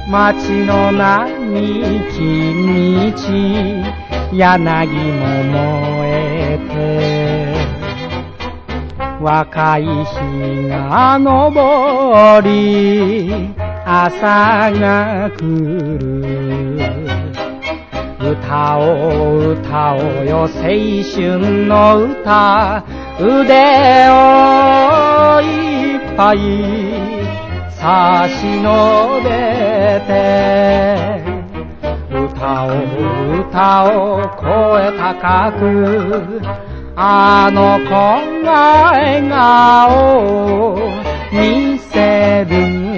街の並木道柳も燃えて若い日が昇り朝が来る歌を歌おうよ青春の歌腕をいっぱい差し伸べて歌を歌おう声高くあの子が笑顔を見せる